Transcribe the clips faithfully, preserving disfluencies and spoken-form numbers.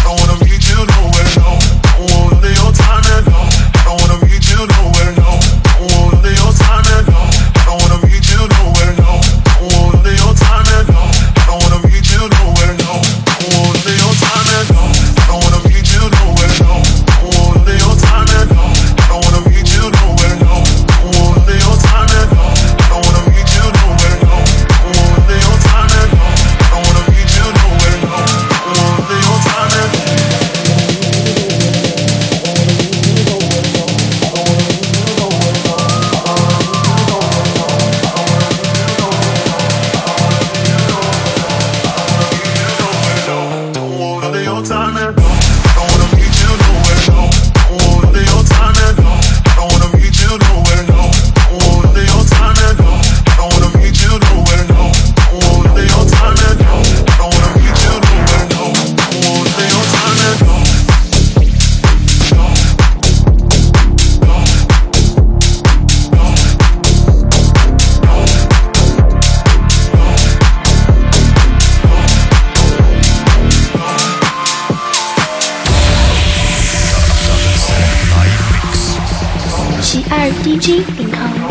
D J 点 com。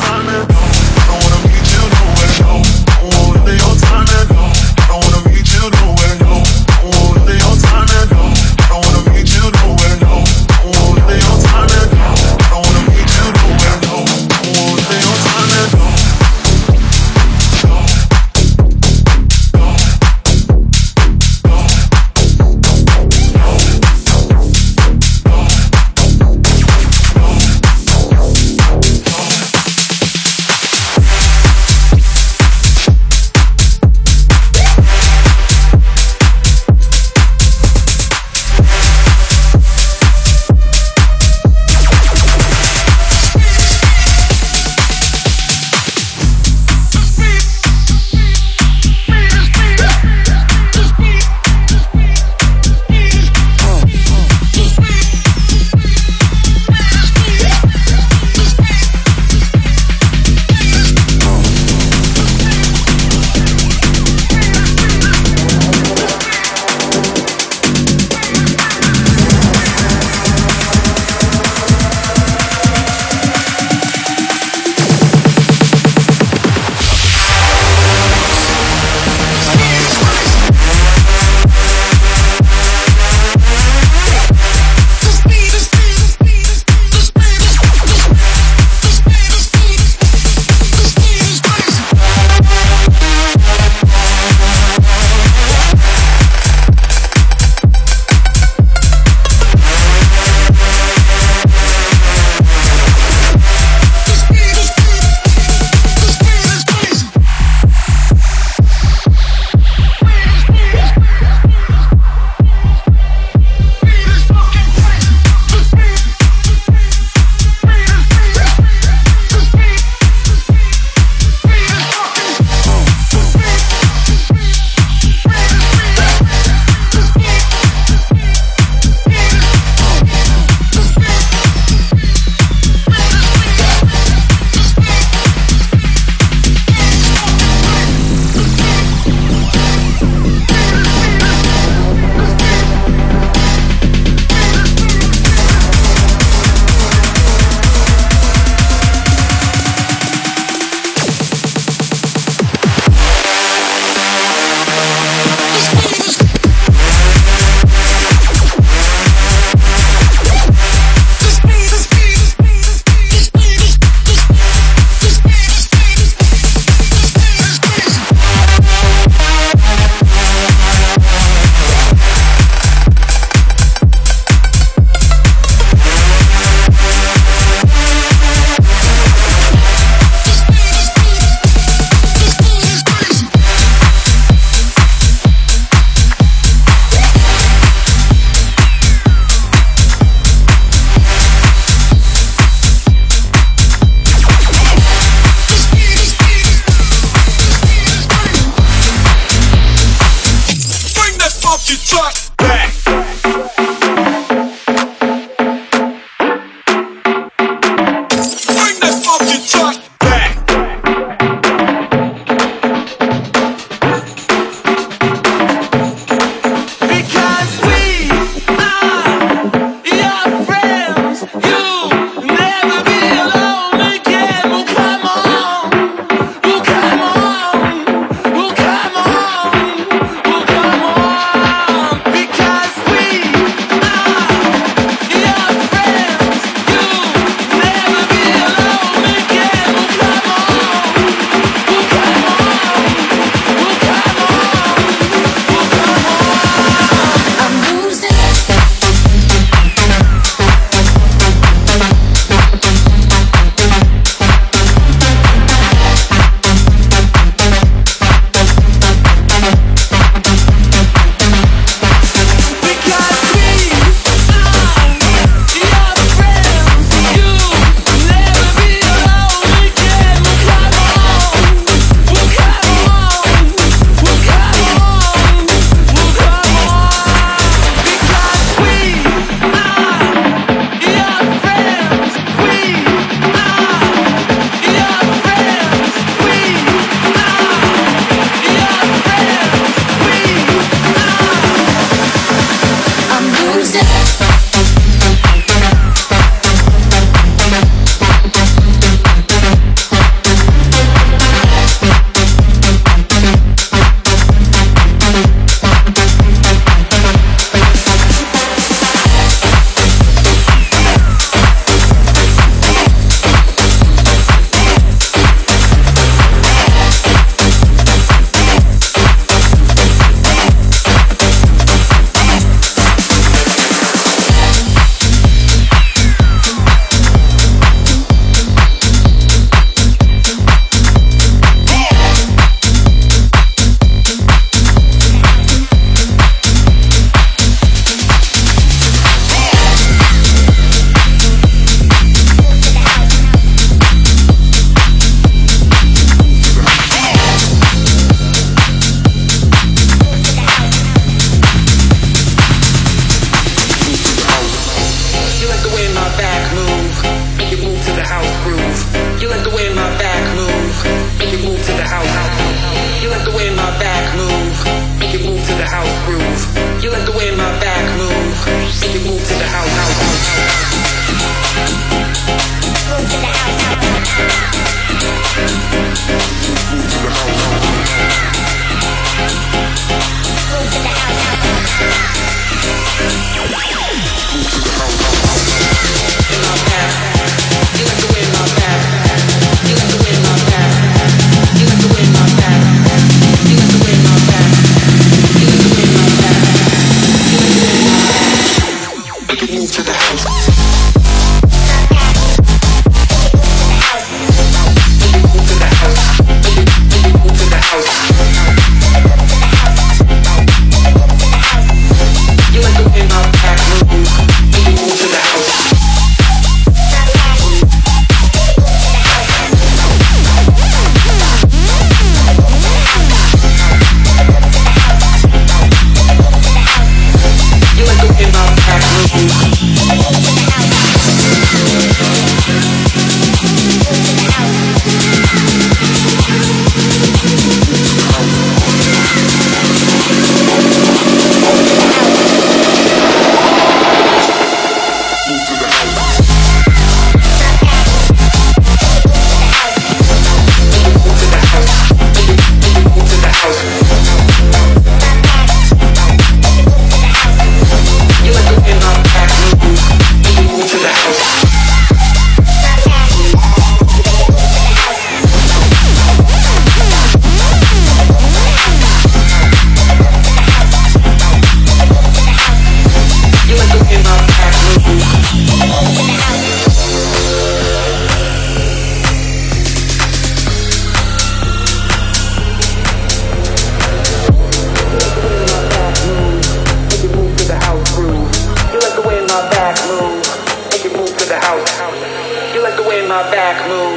You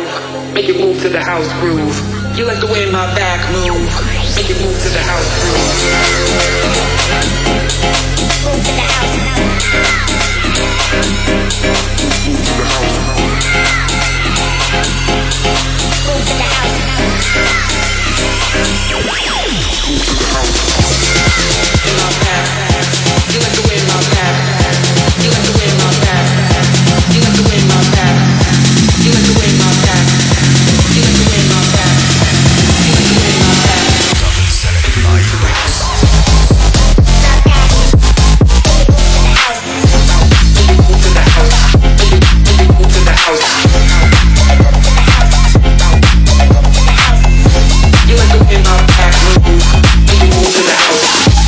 move, make it move to the house groove. You like the way my back move, make it move to the house groove. Move to the house. Move to the house. Move to the house. Move to the house. In my back, you like the way my back. You like the way my back. You like the way my back. You like the way my back. You like the way my back. You like the way my back. Double select live mix. Move to the house. Move to the house. You like the way my back move. Move to the house.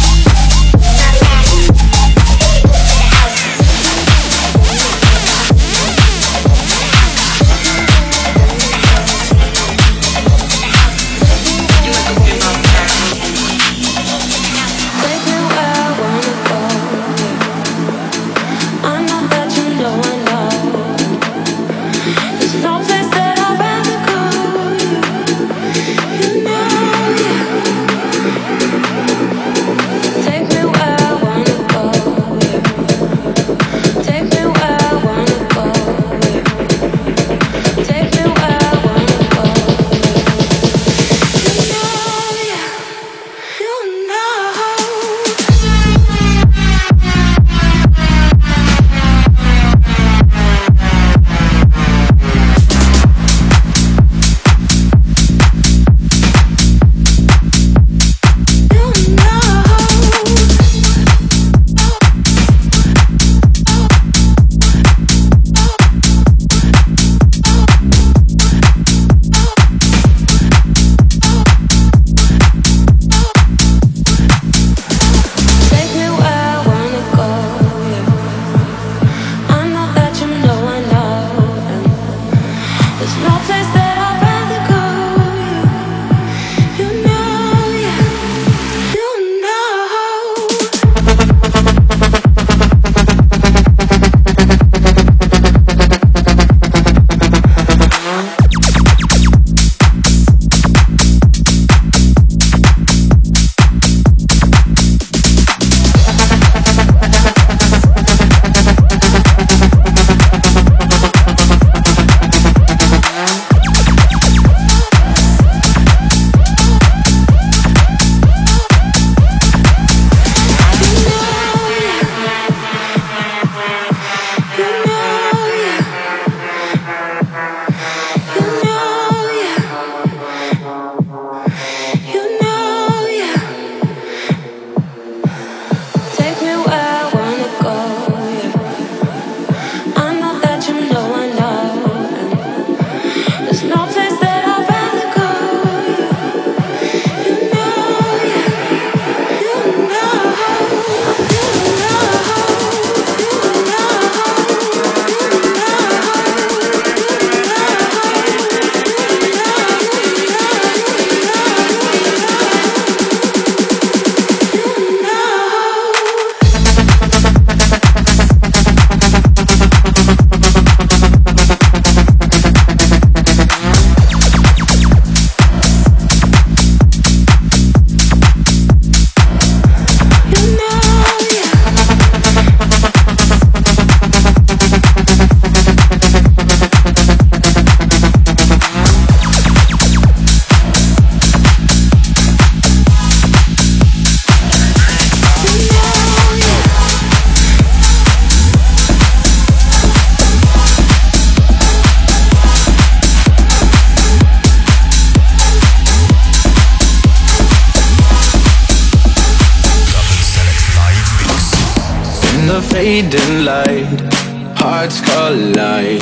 fading light, hearts collide,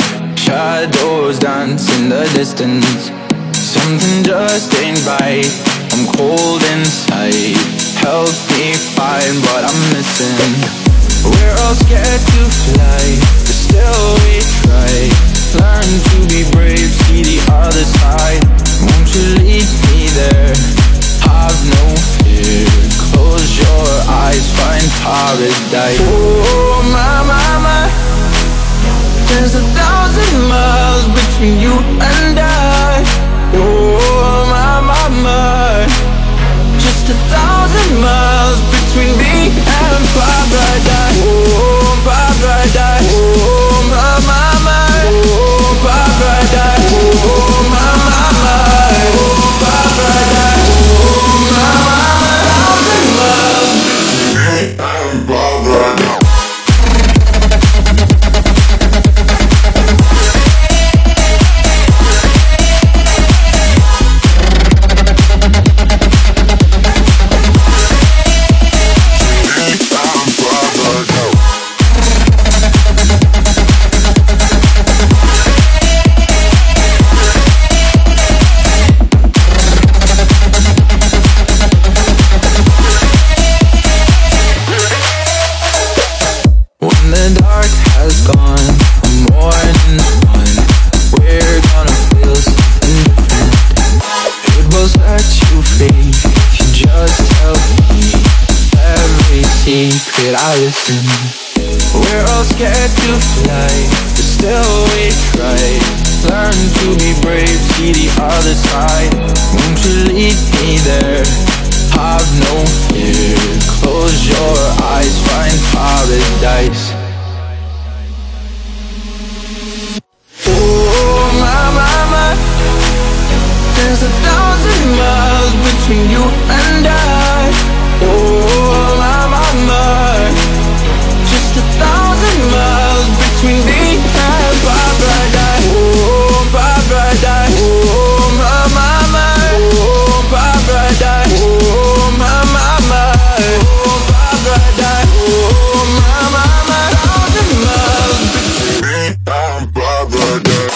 shadows dance in the distance. Something just ain't right, I'm cold inside. Help me find what I'm missing. We're all scared to fly, but still we try. Learn to be brave, see the other side. Won't you lead me there? Have no fear, close your eyes, find paradise. Oh my, my, my. There's a thousand miles between between you and I. Oh, my, my, my. Just a thousand miles between me and paradise. Oh, paradise. Oh, my, my, my. Oh, paradise. Oh, my, my, my. Oh, paradise. Oh, my, my, my. Thousand miles between me and paradise. I listen. We're all scared to fly, but still we try. Learn to be brave, see the other side. Won't you lead me there? Have no fear. Close your eyes, find paradise. Oh, my, my, my. There's a thousand miles between you and I. Oh, my, my, my. Just a thousand miles between me and paradise. Oh, paradise. Oh, my, my, my. Oh, paradise. Oh, my, my, my. Oh, paradise. Oh, my, my, my. Thousand miles between me and paradise.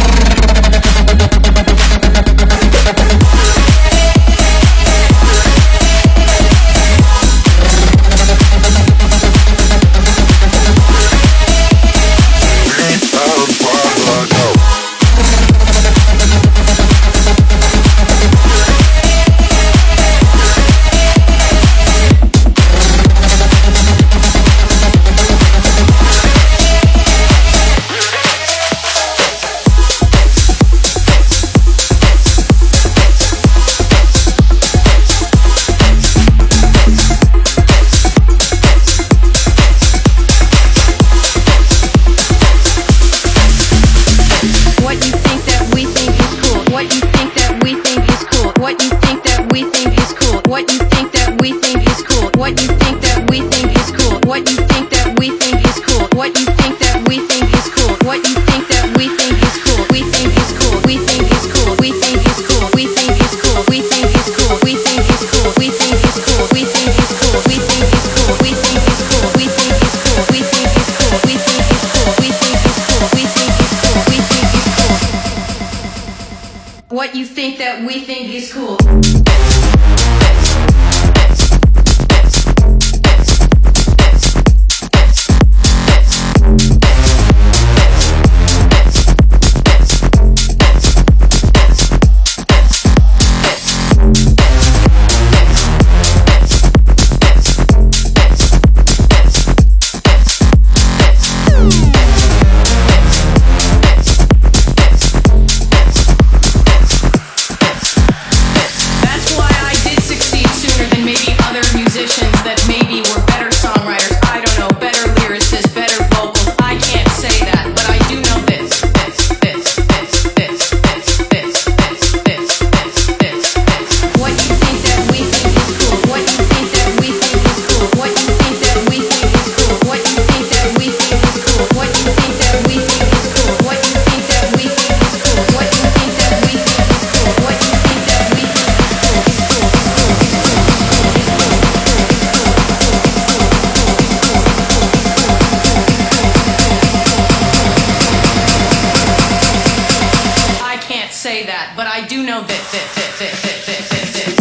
What you think that we think is cool. But I do know this, this, this, this, this, this, this, this.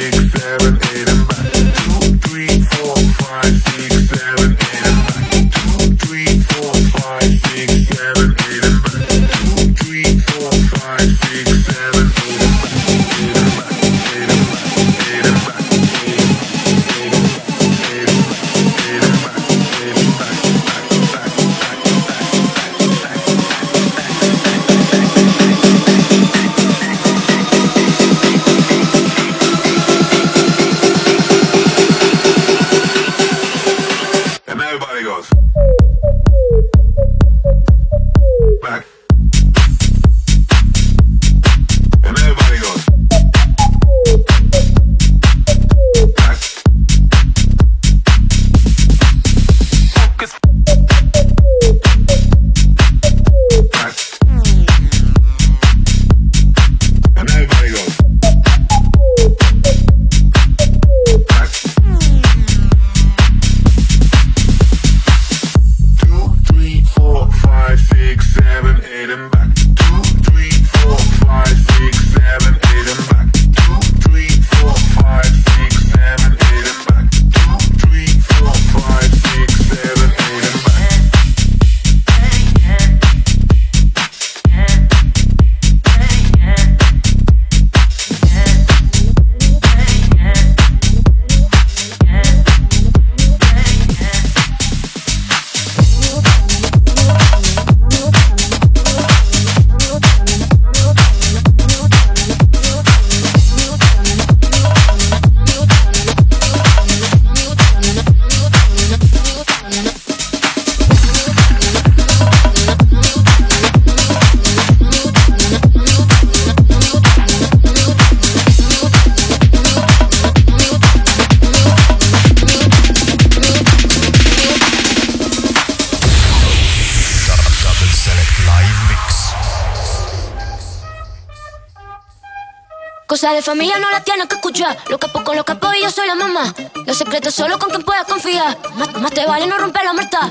Cosas de familia no las tienes que escuchar. Los capos con los capos y yo soy la mamá. Los secretos solo con quien puedas confiar. Más, más te vale no romper la muerta.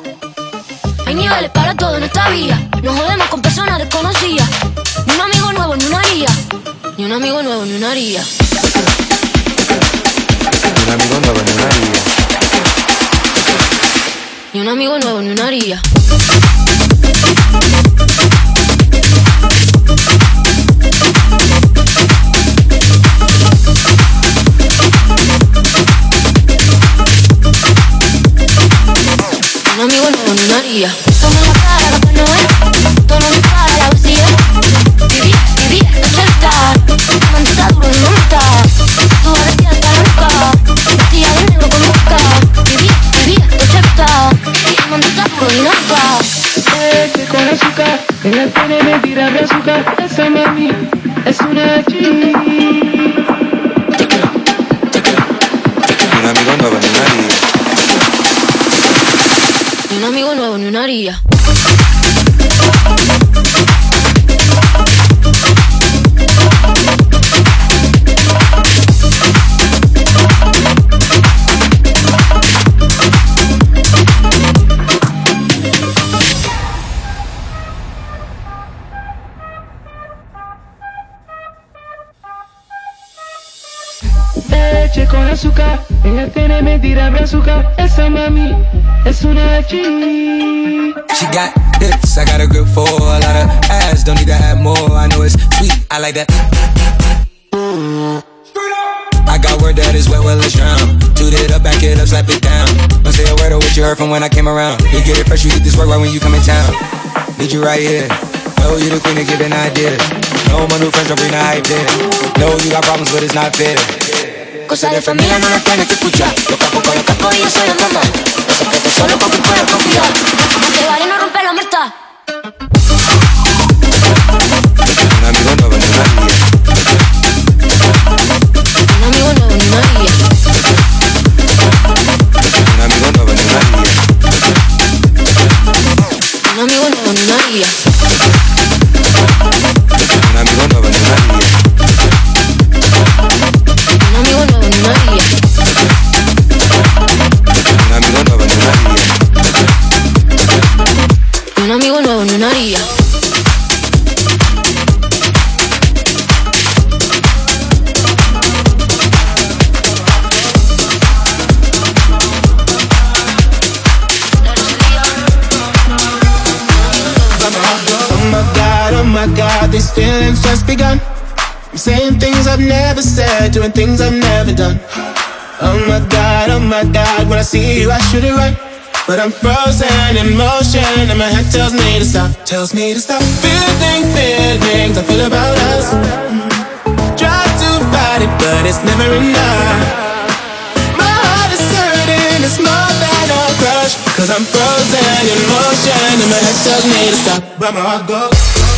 Hay niveles para todo en esta vida. Nos jodemos con personas desconocidas. Ni un amigo nuevo ni una haría. Ni un amigo nuevo ni una haría. Ni un amigo nuevo ni una haría. Ni un amigo nuevo ni una haría. Un amigo nuevo ni una haría. Toma la cara, la no es. Todo mi para la vacía. Viví, viví, ochenta. Manda duro de monta. Tu vestida hasta la nuca. Vestida de negro con boca. Viví, viví, ochenta. Manda duro de nunca. Leche con azúcar. Ella tiene mentira de azúcar. Esa mami es una G. Un amigo nuevo ni una haría. Ni un amigo nuevo ni una haría. Leche con azúcar, ella tiene mentira de azúcar. Esa mami es una G. She got hits, I got a grip for a lot of ass. Don't need to have more, I know it's sweet, I like that. I got word that is wet, well it's drown. Toot it up, back it up, slap it down. Don't say a word of what you heard from when I came around. You get it fresh, you get this work right when you come in town. Need you right here. Know you the queen of giving ideas. No, my new friends don't bring the hype there. Know you got problems, but it's not fair. Cosas de familia no las tienes que escuchar. Los capos con los capos y yo soy la mamá. Los secretos solo con quien puedas confiar. Más te vale no romper la muerta. Un amigo nuevo ni una haría. Un amigo nuevo ni una haría. Un amigo nuevo ni una haría. Un amigo nuevo ni una haría. Un amigo nuevo ni una haría. Un amigo nuevo ni una haría. Un amigo nuevo ni una haría. feelings just begun. I'm saying things I've never said, doing things I've never done. Oh my God, oh my God, when I see you I should it right, but I'm frozen in motion and my head tells me to stop, tells me to stop. Feeling feelings I feel about us. Try to fight it, but it's never enough. My heart is hurting, it's more than a crush, cause I'm frozen in motion and my head tells me to stop, but my heart goes.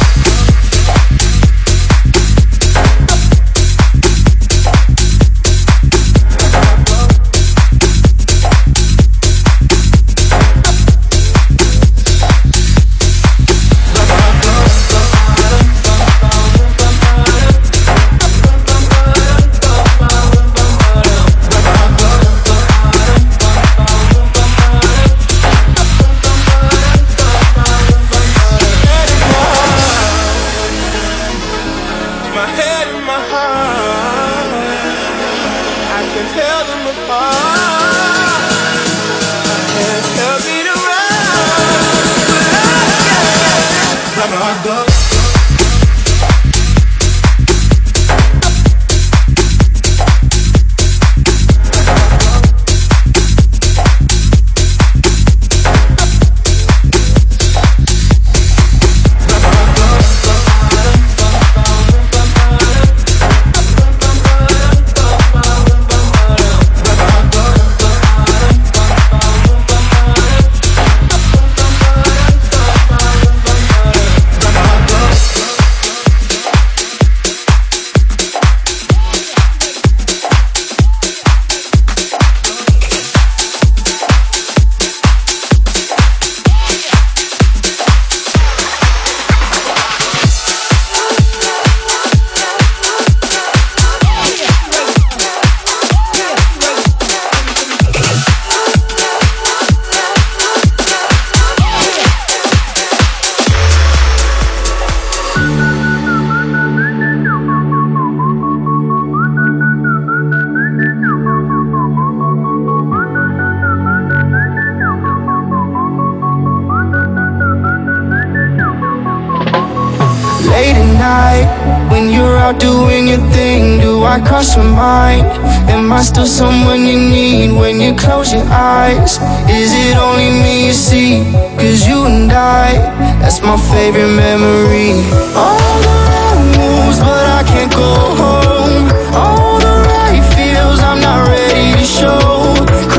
I cross your mind? Am I still someone you need when you close your eyes? Is it only me you see? Cause you and I, that's my favorite memory. All the wrong moves, but I can't go home. All the right feels, I'm not ready to show.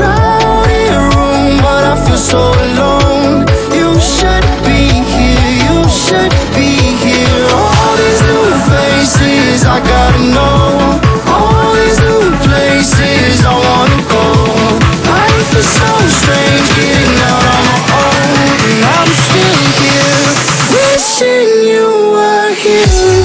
Crowded room, but I feel so alone. You should be here, you should be here. All these new faces, I gotta know. All these new places, I wanna go. Life is so strange, getting out on my own. And I'm still here, wishing you were here.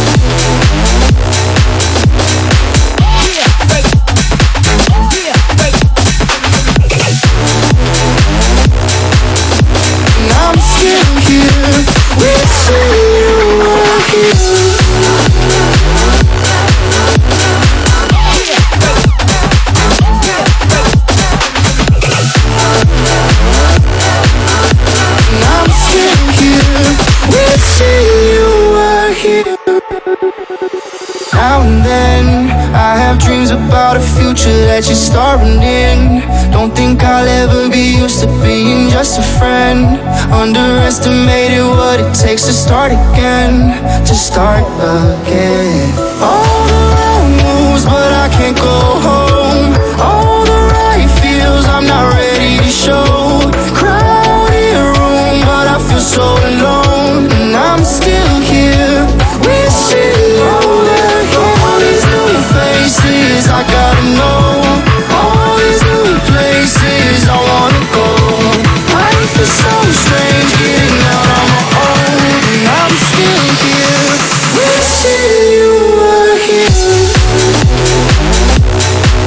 Now and then, I have dreams about a future that you're starring in. Don't think I'll ever be used to being just a friend. Underestimated what it takes to start again. To start again. All the wrong moves, but I can't go home. All the right feels, I'm not ready to show. Crowded room, but I feel so alone. And I'm still here, wishing you were here. All these new faces, I gotta know. All these new places, I wanna go. Life is so strange, getting out on my own. And I'm still here, wishing you were here.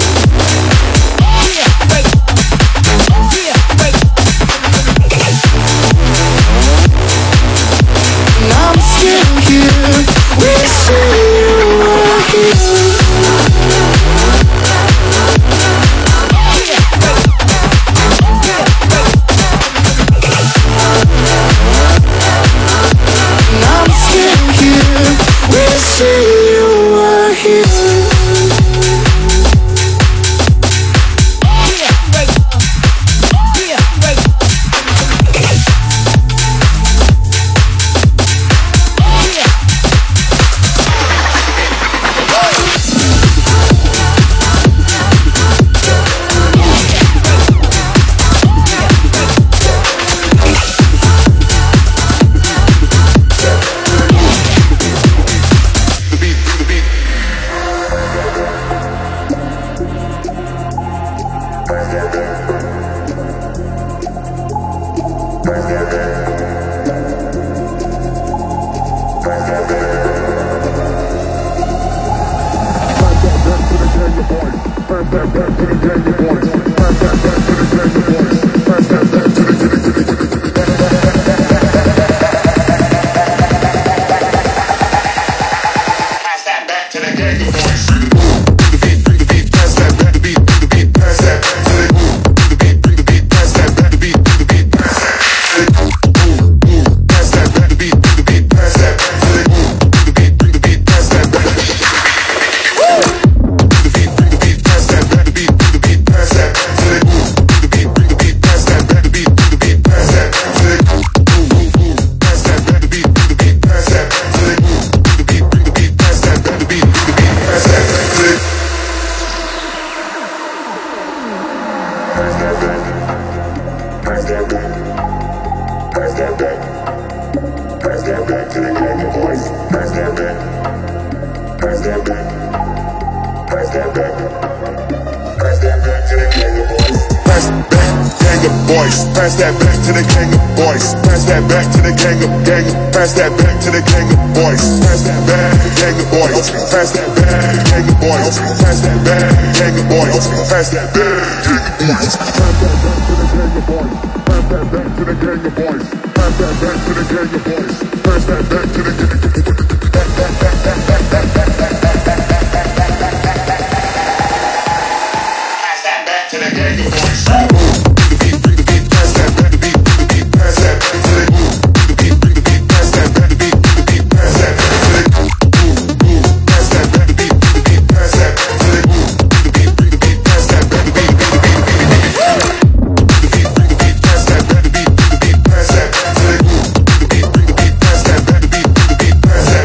Pass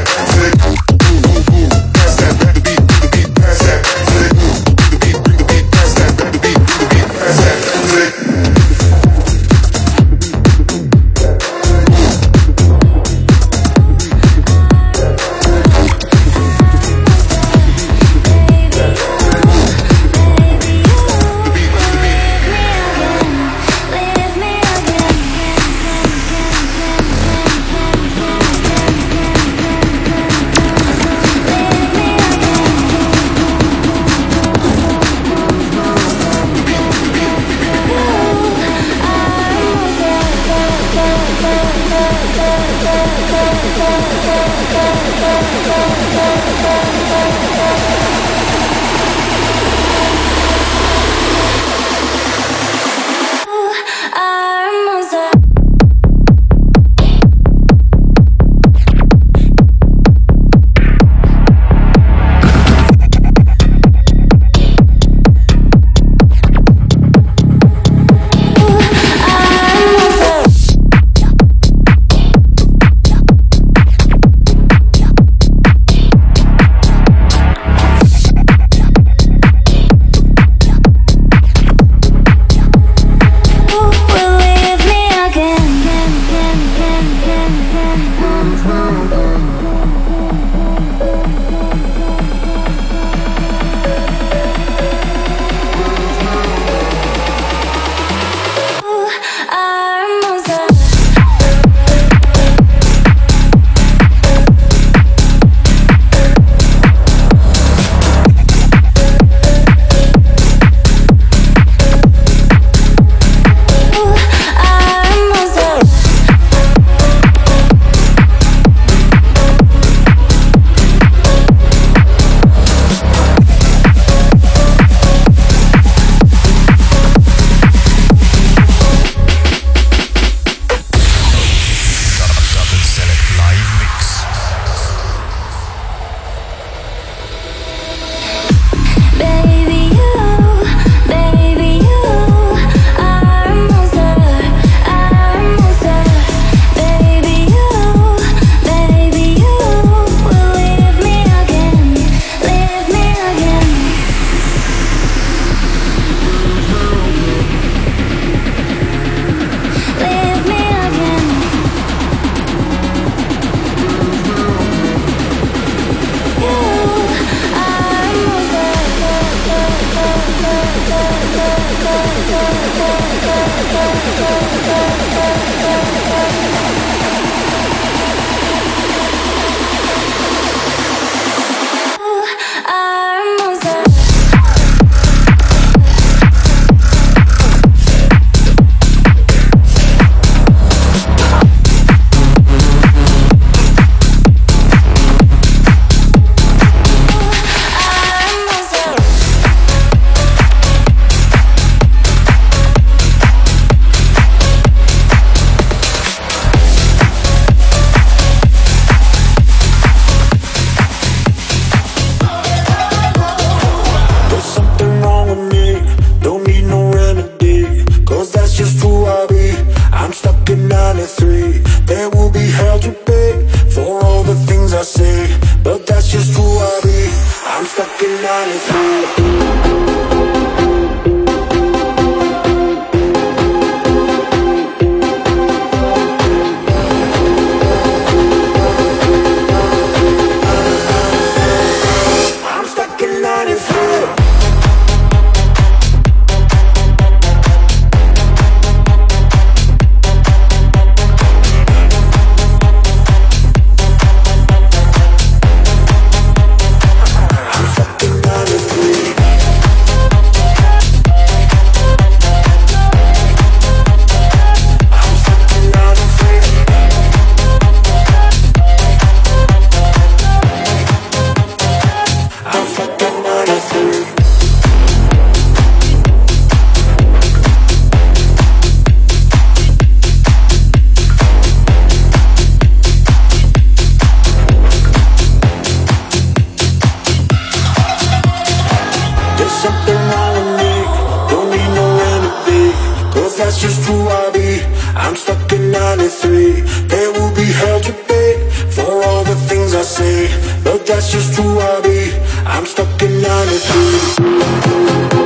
just who I be. I'm stuck in ninety-three. There will be hell to pay for all the things I say, but that's just who I be. I'm stuck in ninety-three.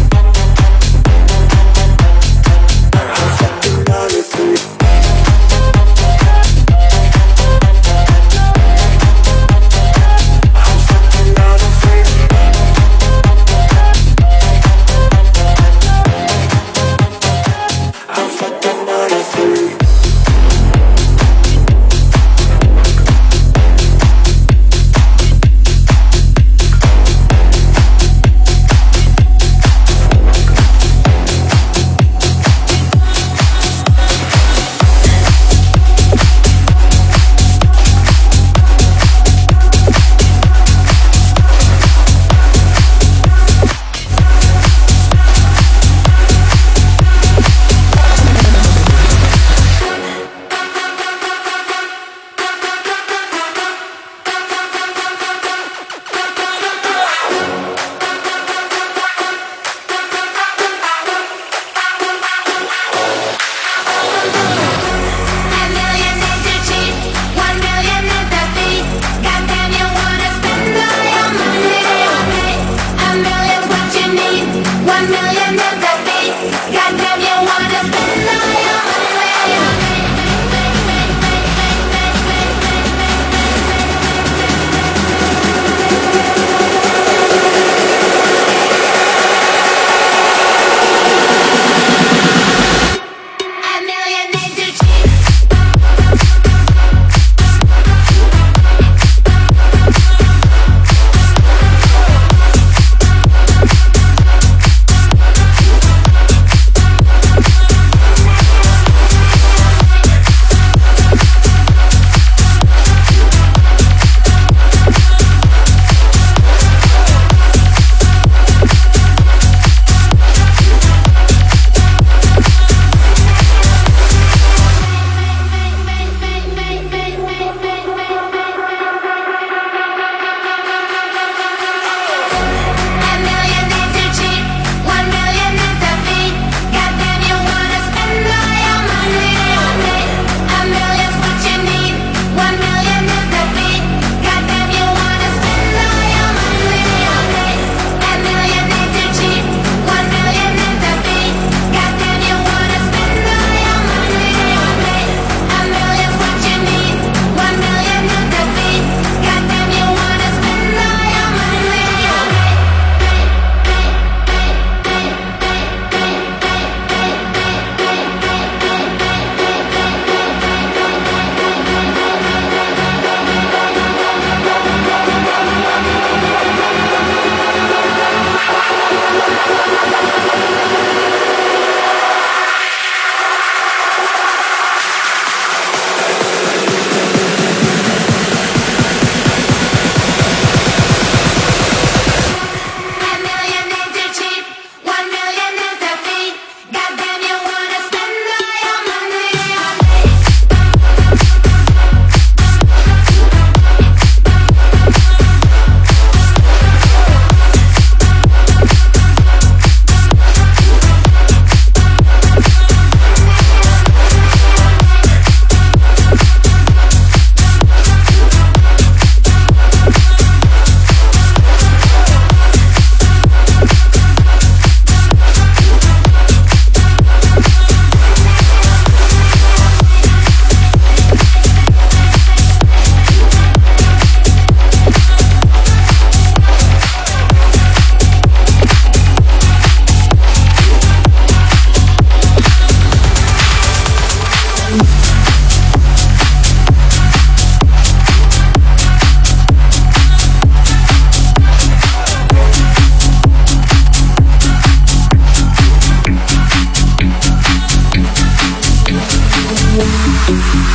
Ninety-three.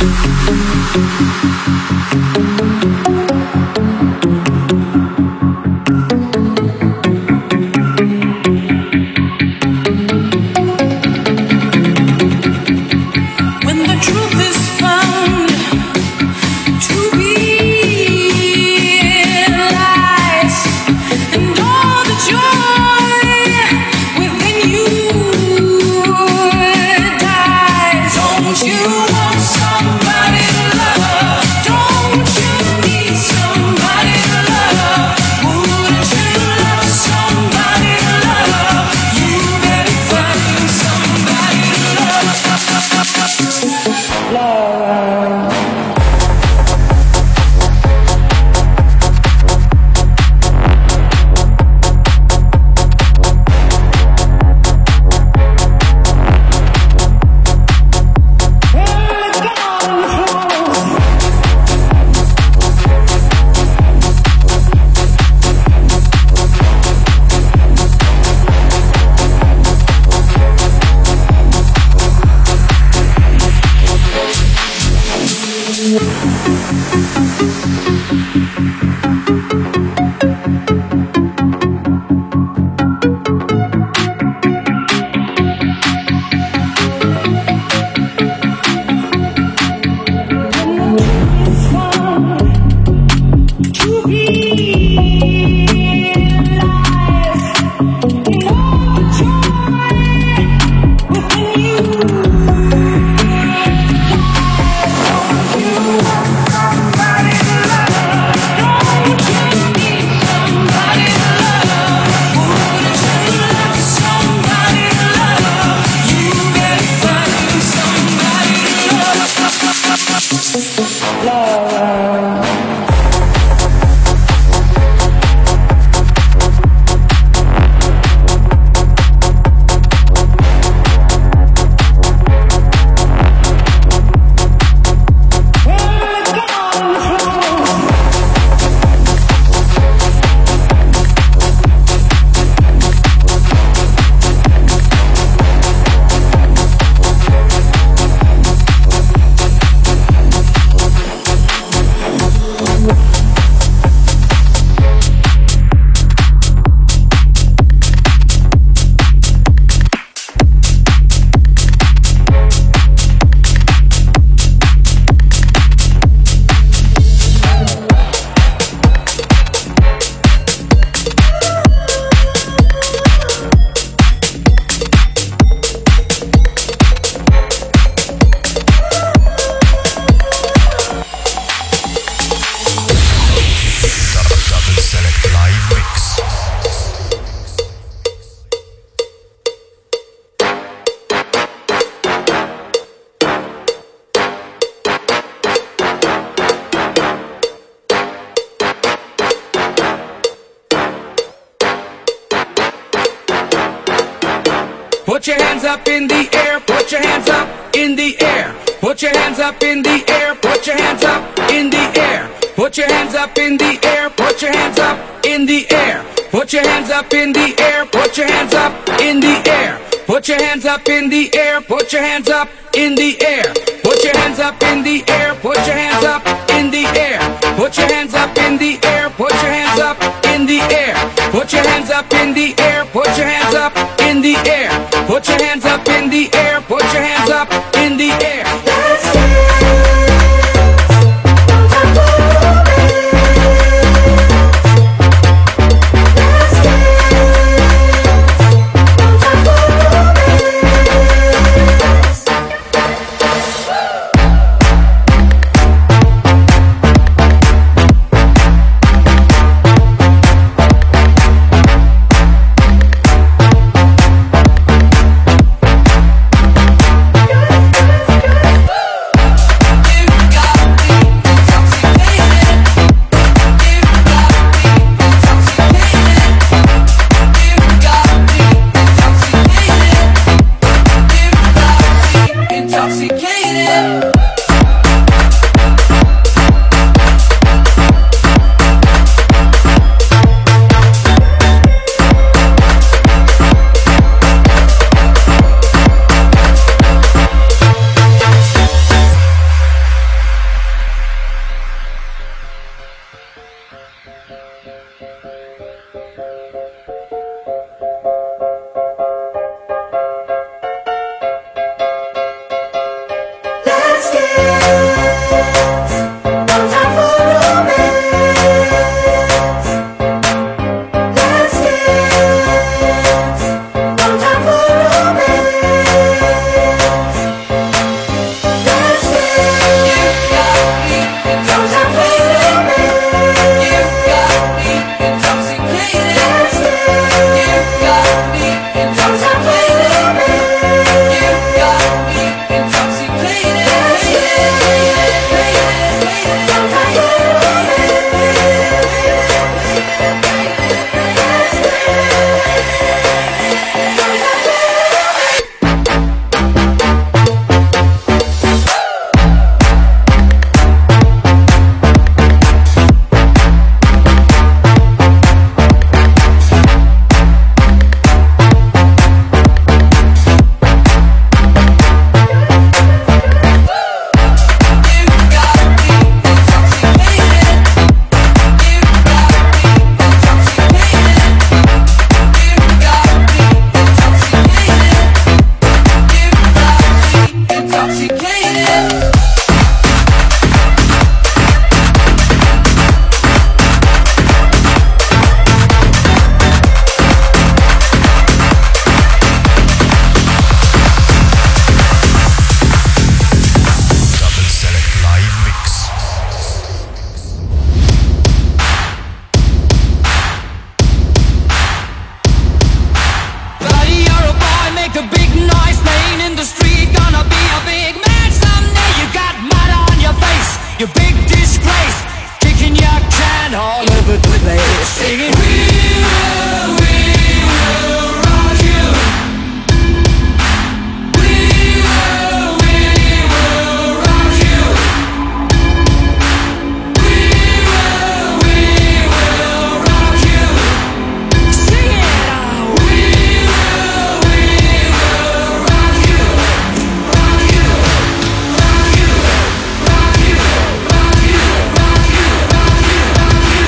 Put your hands up in the air, put your hands up in the air. Put your hands up in the air, put your hands up in the air. Put your hands up in the air, put your hands up in the air. Put your hands up in the air, put your hands up in the air. Put your hands up in the air, put your hands up in the air. Put your hands up in the air, put your hands up in the air. Put your hands up in the air, put your hands up in the air. Put your hands up in the air, put your hands up in the air. Put your hands up in the air, put your hands up in the air. you big disgrace, kicking your can all over the place, singing we will, we will rock you. We will, we will rock you. We will, we will rock you. Sing it out. We will, we will rock you. Rock you, rock you, rock you, rock you, rock you, rock you, rock you,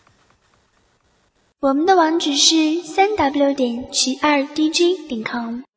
我们的网址是三 w 点 七二 d j 点 com。